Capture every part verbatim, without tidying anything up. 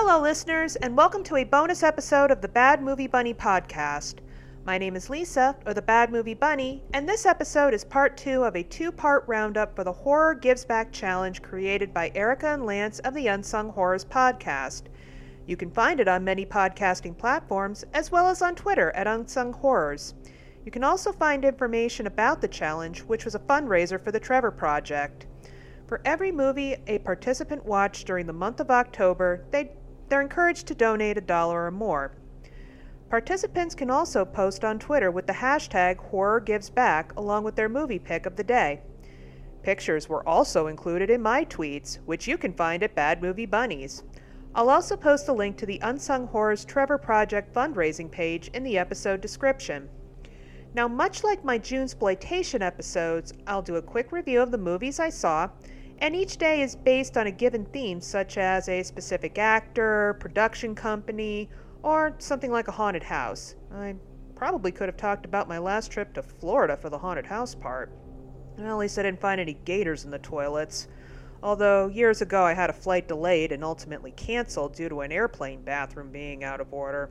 Hello, listeners, and welcome to a bonus episode of the Bad Movie Bunny podcast. My name is Lisa, or the Bad Movie Bunny, and this episode is part two of a two-part roundup for the Horror Gives Back Challenge created by Erica and Lance of the Unsung Horrors podcast. You can find it on many podcasting platforms, as well as on Twitter at Unsung Horrors. You can also find information about the challenge, which was a fundraiser for the Trevor Project. For every movie a participant watched during the month of October, they, they're encouraged to donate a dollar or more. Participants can also post on Twitter with the hashtag HorrorGivesBack along with their movie pick of the day. Pictures were also included in my tweets, which you can find at Bad Movie Bunnies. I'll also post a link to the Unsung Horrors Trevor Project fundraising page in the episode description. Now, much like my Junesploitation episodes, I'll do a quick review of the movies I saw, and each day is based on a given theme such as a specific actor, production company, or something like a haunted house. I probably could have talked about my last trip to Florida for the haunted house part. Well, at least I didn't find any gators in the toilets. Although years ago I had a flight delayed and ultimately canceled due to an airplane bathroom being out of order.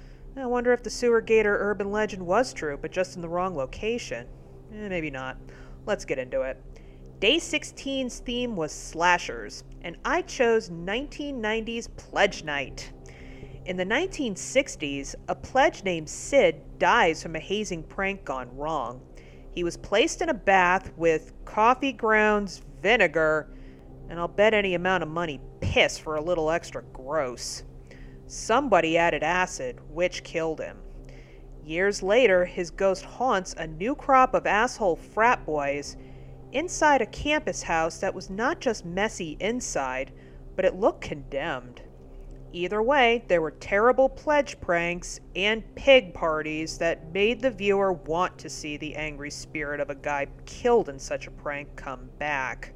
I wonder if the sewer gator urban legend was true, but just in the wrong location. Eh, maybe not. Let's get into it. Day sixteen's theme was slashers, and I chose nineteen nineties Pledge Night. In the nineteen sixties, a pledge named Sid dies from a hazing prank gone wrong. He was placed in a bath with coffee grounds, vinegar, and I'll bet any amount of money piss for a little extra gross. Somebody added acid, which killed him. Years later, his ghost haunts a new crop of asshole frat boys inside a campus house that was not just messy inside, but it looked condemned. Either way, there were terrible pledge pranks and pig parties that made the viewer want to see the angry spirit of a guy killed in such a prank come back.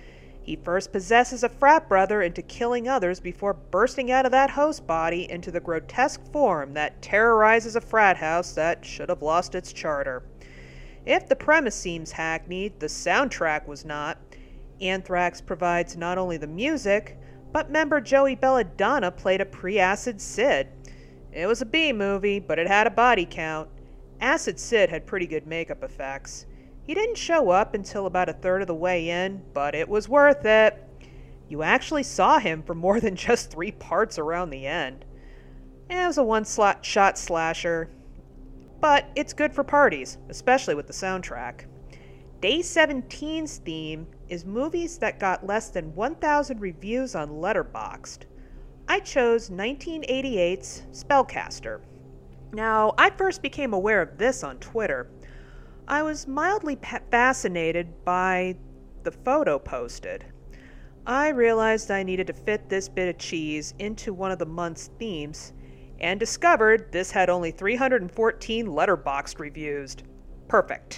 He first possesses a frat brother into killing others before bursting out of that host body into the grotesque form that terrorizes a frat house that should have lost its charter. If the premise seems hackneyed, the soundtrack was not. Anthrax provides not only the music, but member Joey Belladonna played a pre-Acid Sid. It was a B movie, but it had a body count. Acid Sid had pretty good makeup effects. He didn't show up until about a third of the way in, but it was worth it. You actually saw him for more than just three parts around the end. It was a one-shot slasher, but it's good for parties, especially with the soundtrack. Day seventeen's theme is movies that got less than one thousand reviews on Letterboxd. I chose nineteen eighty-eight's Spellcaster. Now, I first became aware of this on Twitter. I was mildly pa- fascinated by the photo posted. I realized I needed to fit this bit of cheese into one of the month's themes, and discovered this had only three hundred fourteen Letterboxd reviews. Perfect.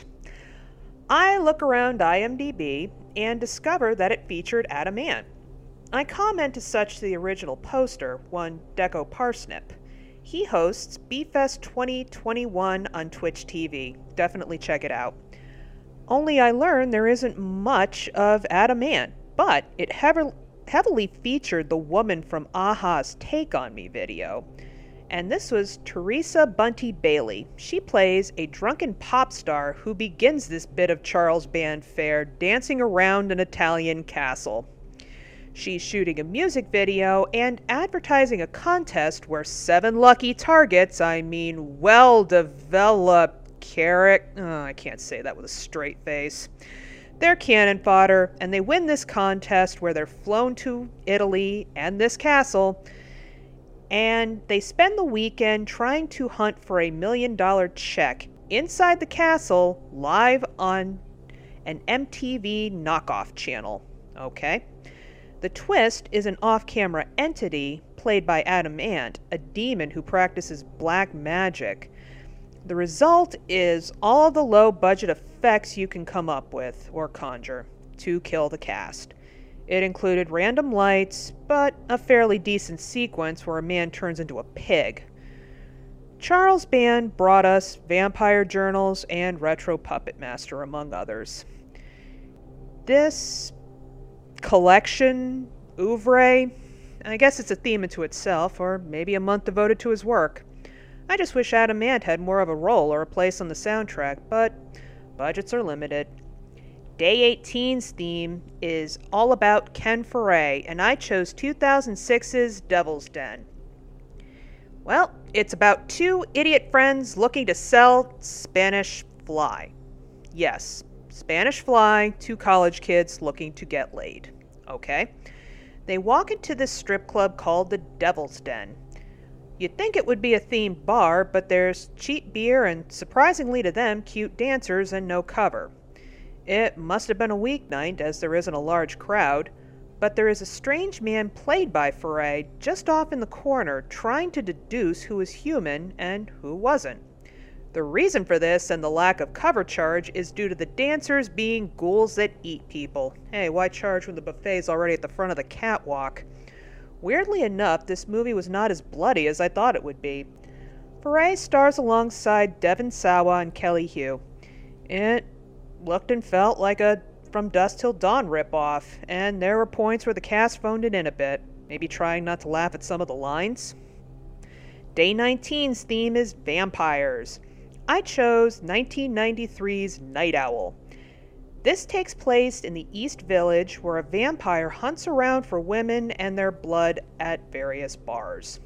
I look around IMDb and discover that it featured Adam Ant. I comment as such to the original poster, one Deco Parsnip. He hosts B-Fest twenty twenty-one on Twitch T V. Definitely check it out. Only I learned there isn't much of Adam Ant, but it heav- heavily featured the woman from a-ha's Take On Me video. And this was Teresa Bunty Bailey. She plays a drunken pop star who begins this bit of Charles Band fare dancing around an Italian castle. She's shooting a music video and advertising a contest where seven lucky targets, I mean well-developed carrot, oh, I can't say that with a straight face. They're cannon fodder, and they win this contest where they're flown to Italy and this castle, and they spend the weekend trying to hunt for a million dollar check inside the castle live on an M T V knockoff channel. Okay? The twist is an off-camera entity played by Adam Ant, a demon who practices black magic. The result is all the low-budget effects you can come up with or conjure to kill the cast. It included random lights, but a fairly decent sequence where a man turns into a pig. Charles Band brought us Vampire Journals and Retro Puppet Master, among others. This collection, oeuvre, I guess it's a theme into itself, or maybe a month devoted to his work. I just wish Adam Ant had more of a role or a place on the soundtrack, but budgets are limited. Day eighteen's theme is all about Ken Foree, and I chose two thousand six's Devil's Den. Well, it's about two idiot friends looking to sell Spanish Fly. Yes, Spanish Fly, two college kids looking to get laid. Okay? They walk into this strip club called the Devil's Den. You'd think it would be a themed bar, but there's cheap beer and, surprisingly to them, cute dancers and no cover. It must have been a weeknight, as there isn't a large crowd, but there is a strange man played by Foree just off in the corner trying to deduce who is human and who wasn't. The reason for this and the lack of cover charge is due to the dancers being ghouls that eat people. Hey, why charge when the buffet's already at the front of the catwalk? Weirdly enough, this movie was not as bloody as I thought it would be. Foree stars alongside Devon Sawa and Kelly Hu. It looked and felt like a From Dusk Till Dawn ripoff, and there were points where the cast phoned it in a bit, maybe trying not to laugh at some of the lines. Day nineteen's theme is vampires. I chose nineteen ninety-three's Night Owl. This takes place in the East Village, where a vampire hunts around for women and their blood at various bars.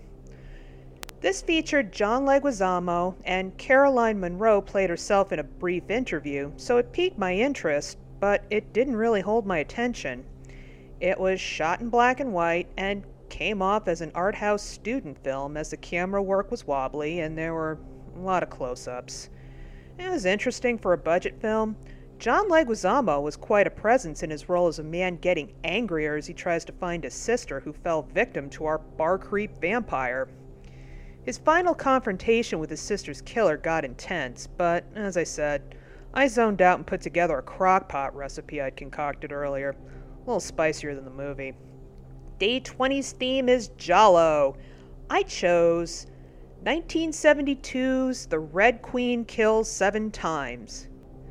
This featured John Leguizamo, and Caroline Munro played herself in a brief interview, so it piqued my interest, but it didn't really hold my attention. It was shot in black and white, and came off as an art house student film, as the camera work was wobbly and there were a lot of close-ups. It was interesting for a budget film. John Leguizamo was quite a presence in his role as a man getting angrier as he tries to find his sister who fell victim to our bar creep vampire. His final confrontation with his sister's killer got intense, but, as I said, I zoned out and put together a crock-pot recipe I'd concocted earlier. A little spicier than the movie. Day twenty's theme is Giallo. I chose nineteen seventy-two's The Red Queen Kills Seven Times.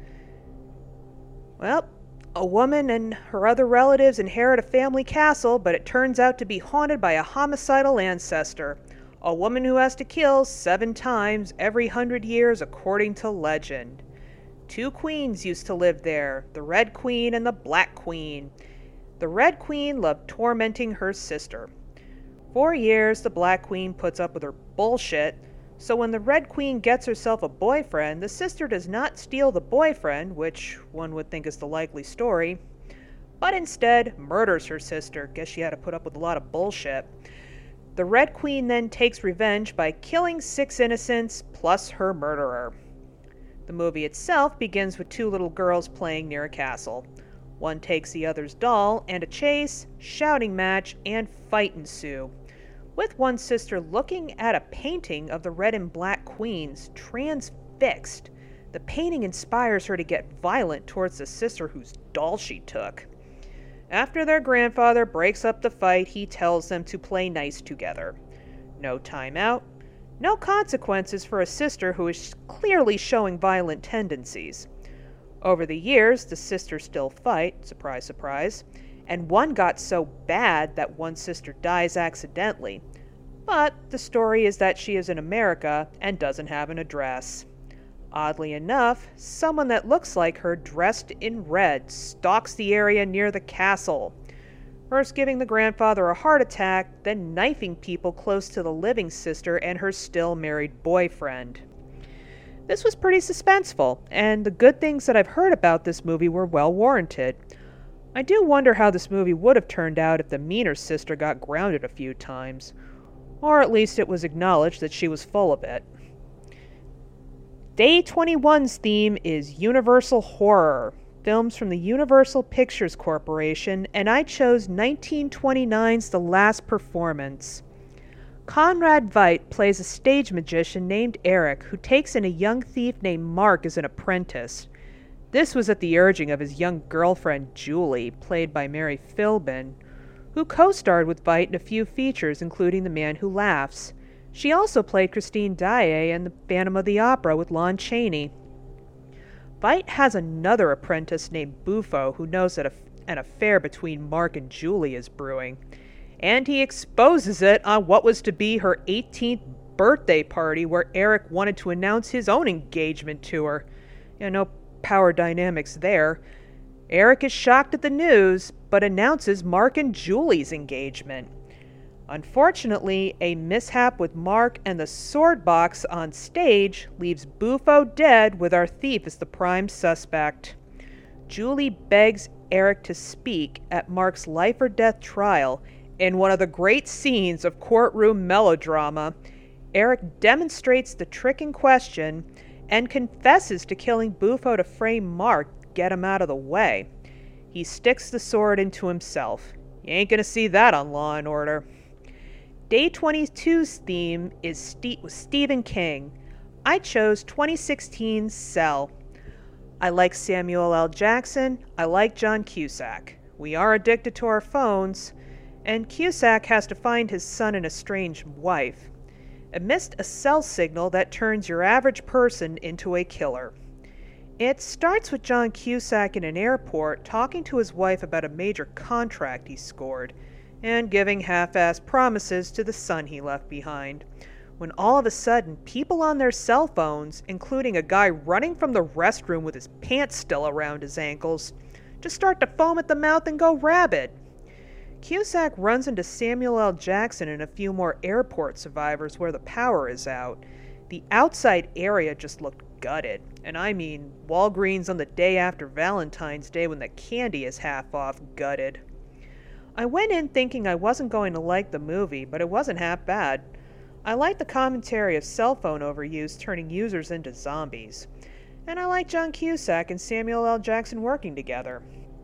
Well, a woman and her other relatives inherit a family castle, but it turns out to be haunted by a homicidal ancestor. A woman who has to kill seven times every hundred years according to legend. Two queens used to live there, the Red Queen and the Black Queen. The Red Queen loved tormenting her sister. For years, the Black Queen puts up with her bullshit, so when the Red Queen gets herself a boyfriend, the sister does not steal the boyfriend, which one would think is the likely story, but instead murders her sister. Guess she had to put up with a lot of bullshit. The Red Queen then takes revenge by killing six innocents plus her murderer. The movie itself begins with two little girls playing near a castle. One takes the other's doll, and a chase, shouting match, and fight ensue, with one sister looking at a painting of the Red and Black Queens, transfixed. The painting inspires her to get violent towards the sister whose doll she took. After their grandfather breaks up the fight, he tells them to play nice together. No time out, no consequences for a sister who is clearly showing violent tendencies. Over the years, the sisters still fight, surprise, surprise, and one got so bad that one sister dies accidentally. But the story is that she is in America and doesn't have an address. Oddly enough, someone that looks like her dressed in red stalks the area near the castle, first giving the grandfather a heart attack, then knifing people close to the living sister and her still married boyfriend. This was pretty suspenseful, and the good things that I've heard about this movie were well warranted. I do wonder how this movie would have turned out if the meaner sister got grounded a few times, or at least it was acknowledged that she was full of it. Day twenty-one's theme is Universal Horror, films from the Universal Pictures Corporation, and I chose nineteen twenty-nine's The Last Performance. Conrad Veidt plays a stage magician named Eric who takes in a young thief named Mark as an apprentice. This was at the urging of his young girlfriend Julie, played by Mary Philbin, who co-starred with Veidt in a few features including The Man Who Laughs. She also played Christine Daae in The Phantom of the Opera with Lon Chaney. Veidt has another apprentice named Bufo who knows that a, an affair between Mark and Julie is brewing. and he exposes it on what was to be her eighteenth birthday party, where Eric wanted to announce his own engagement to her. Yeah, no power dynamics there. Eric is shocked at the news, but announces Mark and Julie's engagement. Unfortunately, a mishap with Mark and the sword box on stage leaves Bufo dead with our thief as the prime suspect. Julie begs Eric to speak at Mark's life or death trial. In one of the great scenes of courtroom melodrama, Eric demonstrates the trick in question and confesses to killing Bufo to frame Mark, get him out of the way. He sticks the sword into himself. You ain't gonna see that on Law and Order. Day twenty-two's theme is Ste- with Stephen King. I chose twenty sixteen's Cell. I like Samuel L. Jackson. I like John Cusack. We are addicted to our phones, and Cusack has to find his son and estranged wife amidst a cell signal that turns your average person into a killer. It starts with John Cusack in an airport talking to his wife about a major contract he scored, and giving half-assed promises to the son he left behind, when all of a sudden people on their cell phones, including a guy running from the restroom with his pants still around his ankles, just start to foam at the mouth and go rabid. Cusack runs into Samuel L. Jackson and a few more airport survivors where the power is out. The outside area just looked gutted, and I mean Walgreens on the day after Valentine's Day when the candy is half off gutted. I went in thinking I wasn't going to like the movie, but it wasn't half bad. I liked the commentary of cell phone overuse turning users into zombies. And I like John Cusack and Samuel L. Jackson working together.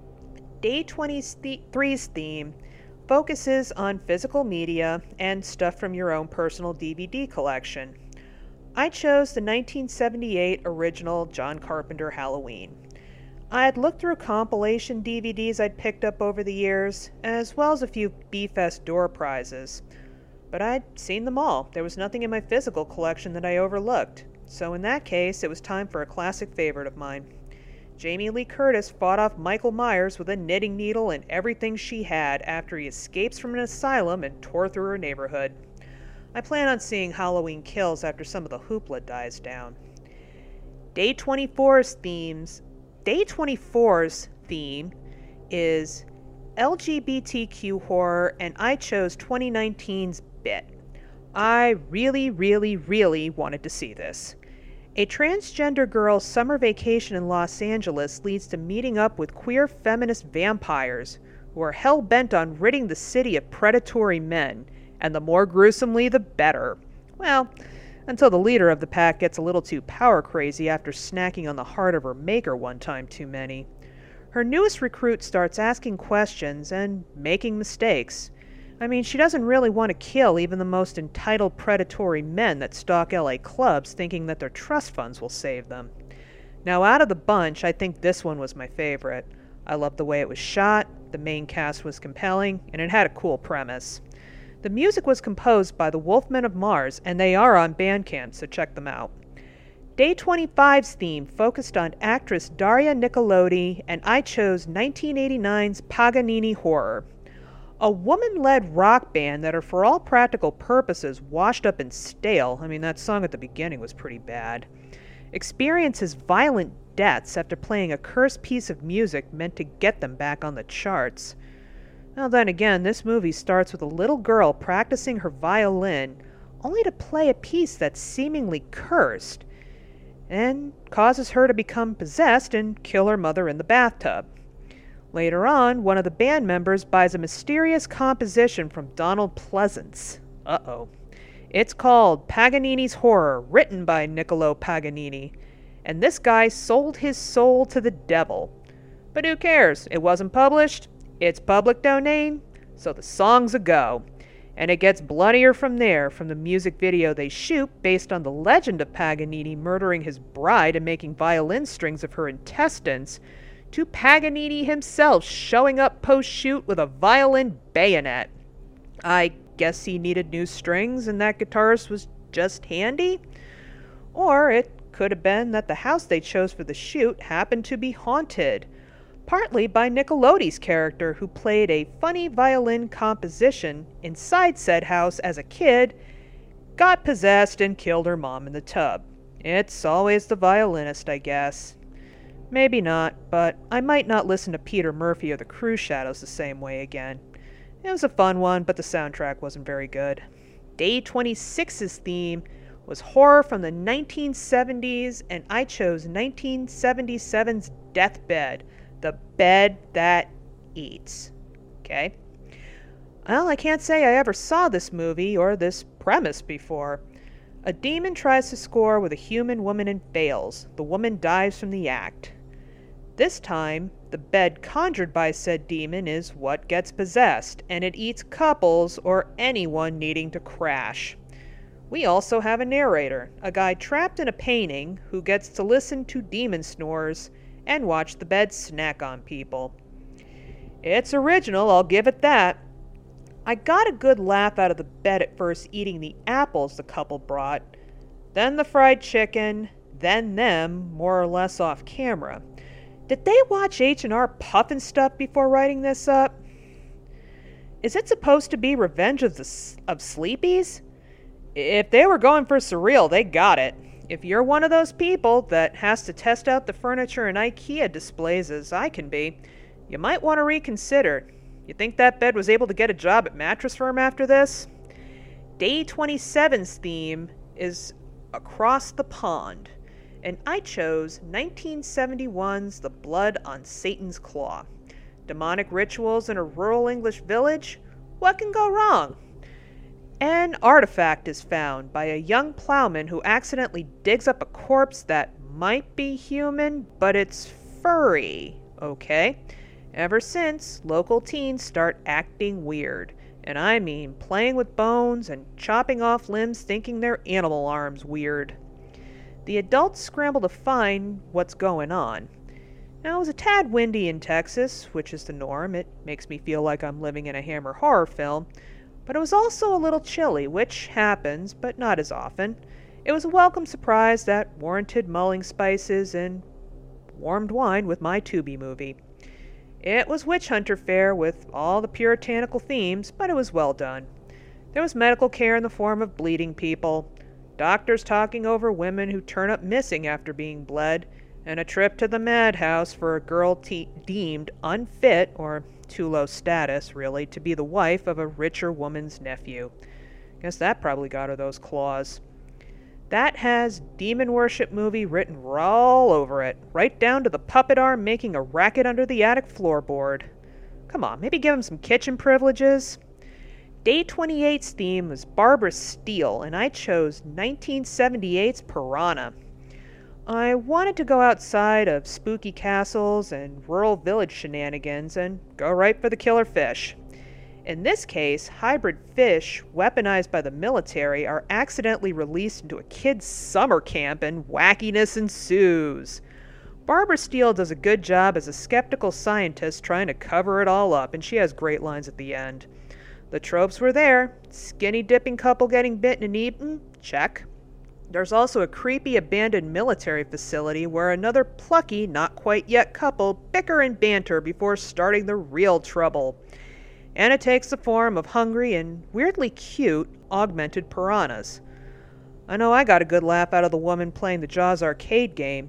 Day twenty-three's theme focuses on physical media and stuff from your own personal D V D collection. I chose the nineteen seventy-eight original John Carpenter Halloween. I had looked through compilation D V Ds I'd picked up over the years, as well as a few B-Fest door prizes. But I'd seen them all. There was nothing in my physical collection that I overlooked. So in that case, it was time for a classic favorite of mine. Jamie Lee Curtis fought off Michael Myers with a knitting needle and everything she had after he escapes from an asylum and tore through her neighborhood. I plan on seeing Halloween Kills after some of the hoopla dies down. Day twenty-four's themes Day twenty-four's theme is L G B T Q horror, and I chose twenty nineteen's Bit. I really, really, really wanted to see this. A transgender girl's summer vacation in Los Angeles leads to meeting up with queer feminist vampires who are hell-bent on ridding the city of predatory men, and the more gruesomely the better. Well, until the leader of the pack gets a little too power crazy after snacking on the heart of her maker one time too many. Her newest recruit starts asking questions and making mistakes. I mean, she doesn't really want to kill even the most entitled predatory men that stalk L A clubs thinking that their trust funds will save them. Now, out of the bunch, I think this one was my favorite. I loved the way it was shot, the main cast was compelling, and it had a cool premise. The music was composed by the Wolfmen of Mars, and they are on Bandcamp, so check them out. Day twenty-five's theme focused on actress Daria Nicolodi, and I chose nineteen eighty-nine's Paganini Horror. A woman-led rock band that are for all practical purposes washed up and stale, I mean that song at the beginning was pretty bad, experiences violent deaths after playing a cursed piece of music meant to get them back on the charts. Well, then again, this movie starts with a little girl practicing her violin, only to play a piece that's seemingly cursed, and causes her to become possessed and kill her mother in the bathtub. Later on, one of the band members buys a mysterious composition from Donald Pleasance. Uh-oh. It's called Paganini's Horror, written by Niccolo Paganini, and this guy sold his soul to the devil. But who cares? It wasn't published. It's public domain, so the song's a go. And it gets bloodier from there, from the music video they shoot based on the legend of Paganini murdering his bride and making violin strings of her intestines, to Paganini himself showing up post-shoot with a violin bayonet. I guess he needed new strings and that guitarist was just handy? Or it could have been that the house they chose for the shoot happened to be haunted. partly by Nickelodeon's character, who played a funny violin composition inside said house as a kid, got possessed and killed her mom in the tub. It's always the violinist, I guess. Maybe not, but I might not listen to Peter Murphy or the Cruise Shadows the same way again. It was a fun one, but the soundtrack wasn't very good. Day twenty-six's theme was horror from the nineteen seventies, and I chose nineteen seventy-seven's Deathbed, the bed that eats. Okay? Well, I can't say I ever saw this movie or this premise before. A demon tries to score with a human woman and fails. The woman dies from the act. This time, the bed conjured by said demon is what gets possessed, and it eats couples or anyone needing to crash. We also have a narrator, a guy trapped in a painting who gets to listen to demon snores and watch the bed snack on people. It's original, I'll give it that. I got a good laugh out of the bed at first eating the apples the couple brought, then the fried chicken, then them, more or less off camera. Did they watch H and R Puffin stuff before writing this up? Is it supposed to be Revenge of the of Sleepies? If they were going for surreal, they got it. If you're one of those people that has to test out the furniture in IKEA displays as I can be, you might want to reconsider. You think that bed was able to get a job at Mattress Firm after this? Day twenty-seven's theme is Across the Pond, and I chose nineteen seventy-one's The Blood on Satan's Claw. Demonic rituals in a rural English village? What can go wrong? An artifact is found by a young plowman who accidentally digs up a corpse that might be human, but it's furry, okay? Ever since, local teens start acting weird. And I mean playing with bones and chopping off limbs thinking they're animal arms weird. The adults scramble to find what's going on. Now, it was a tad windy in Texas, which is the norm. It makes me feel like I'm living in a Hammer horror film. But it was also a little chilly, which happens, but not as often. It was a welcome surprise that warranted mulling spices and warmed wine with my Tubi movie. It was witch hunter fare with all the puritanical themes, but it was well done. There was medical care in the form of bleeding people, doctors talking over women who turn up missing after being bled, and a trip to the madhouse for a girl te- deemed unfit, or too low status, really, to be the wife of a richer woman's nephew. Guess that probably got her those claws. That has demon worship movie written all over it, right down to the puppet arm making a racket under the attic floorboard. Come on, maybe give him some kitchen privileges. Day twenty-eight's theme was Barbara Steele, and I chose nineteen seventy-eight's Piranha. I wanted to go outside of spooky castles and rural village shenanigans and go right for the killer fish. In this case, hybrid fish, weaponized by the military, are accidentally released into a kid's summer camp and wackiness ensues. Barbara Steele does a good job as a skeptical scientist trying to cover it all up, and she has great lines at the end. The tropes were there. Skinny dipping couple getting bitten and eaten? Check. There's also a creepy abandoned military facility where another plucky, not quite yet couple bicker and banter before starting the real trouble. And it takes the form of hungry and weirdly cute augmented piranhas. I know I got a good laugh out of the woman playing the Jaws arcade game.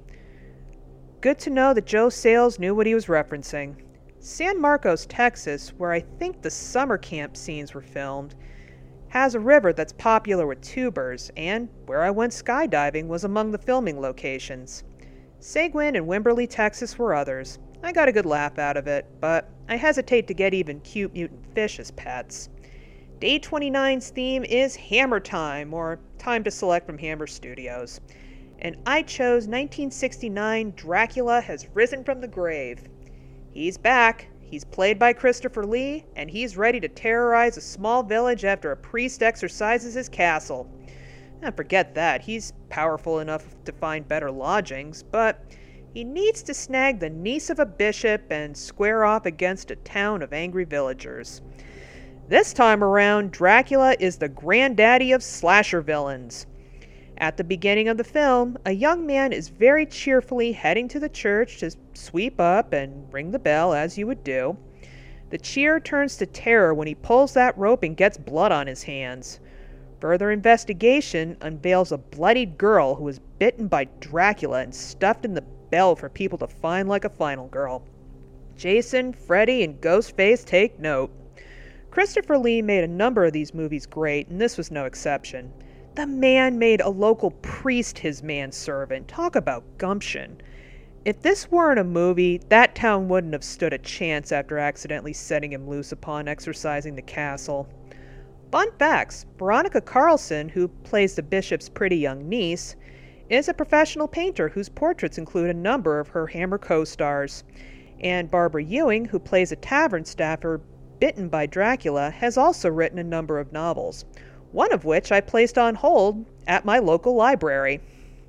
Good to know that Joe Sales knew what he was referencing. San Marcos, Texas, where I think the summer camp scenes were filmed, has a river that's popular with tubers, and where I went skydiving was among the filming locations. Seguin and Wimberley, Texas were others. I got a good laugh out of it, but I hesitate to get even cute mutant fish as pets. Day twenty-nine's theme is Hammer Time, or Time to Select from Hammer Studios. And I chose nineteen sixty-nine Dracula Has Risen from the Grave. He's back. He's played by Christopher Lee, and he's ready to terrorize a small village after a priest exorcises his castle. And forget that, he's powerful enough to find better lodgings, but he needs to snag the niece of a bishop and square off against a town of angry villagers. This time around, Dracula is the granddaddy of slasher villains. At the beginning of the film, a young man is very cheerfully heading to the church to sweep up and ring the bell as you would do. The cheer turns to terror when he pulls that rope and gets blood on his hands. Further investigation unveils a bloodied girl who was bitten by Dracula and stuffed in the bell for people to find like a final girl. Jason, Freddy, and Ghostface take note. Christopher Lee made a number of these movies great, and this was no exception. The man made a local priest his manservant. Talk about gumption. If this weren't a movie, that town wouldn't have stood a chance after accidentally setting him loose upon exorcising the castle. Fun facts: Veronica Carlson, who plays the bishop's pretty young niece, is a professional painter whose portraits include a number of her Hammer co-stars. And Barbara Ewing, who plays a tavern staffer bitten by Dracula, has also written a number of novels, one of which I placed on hold at my local library.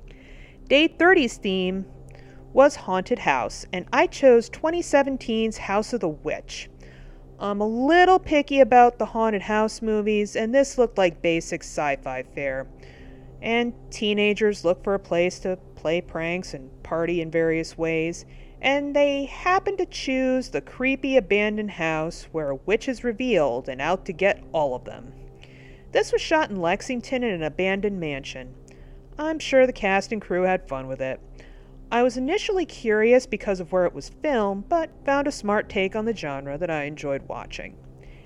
Day thirty's theme was Haunted House, and I chose twenty seventeen's House of the Witch. I'm a little picky about the haunted house movies, and this looked like basic sci-fi fare. And teenagers look for a place to play pranks and party in various ways, and they happen to choose the creepy abandoned house where a witch is revealed and out to get all of them. This was shot in Lexington in an abandoned mansion. I'm sure the cast and crew had fun with it. I was initially curious because of where it was filmed, but found a smart take on the genre that I enjoyed watching.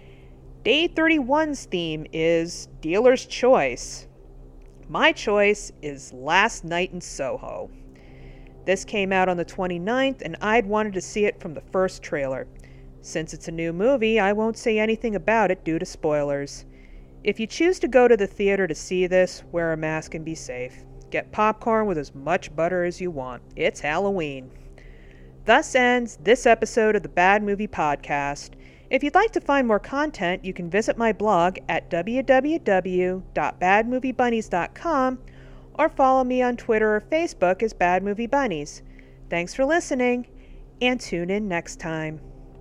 Day thirty-one's theme is Dealer's Choice. My choice is Last Night in Soho. This came out on the twenty-ninth, and I'd wanted to see it from the first trailer. Since it's a new movie, I won't say anything about it due to spoilers. If you choose to go to the theater to see this, wear a mask and be safe. Get popcorn with as much butter as you want. It's Halloween. Thus ends this episode of the Bad Movie Podcast. If you'd like to find more content, you can visit my blog at w w w dot bad movie bunnies dot com or follow me on Twitter or Facebook as Bad Movie Bunnies. Thanks for listening, and tune in next time.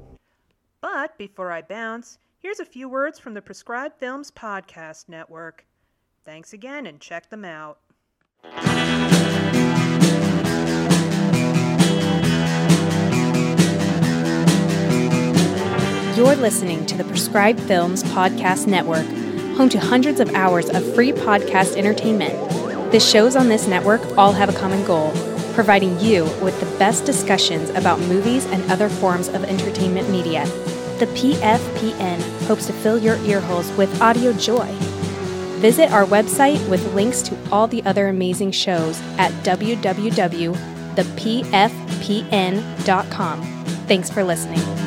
But before I bounce, here's a few words from the Prescribed Films Podcast Network. Thanks again, and check them out. You're listening to the Prescribed Films Podcast Network, home to hundreds of hours of free podcast entertainment. The shows on this network all have a common goal: providing you with the best discussions about movies and other forms of entertainment media. The P F P N hopes to fill your earholes with audio joy. Visit our website with links to all the other amazing shows at w w w dot the p f p n dot com. Thanks for listening.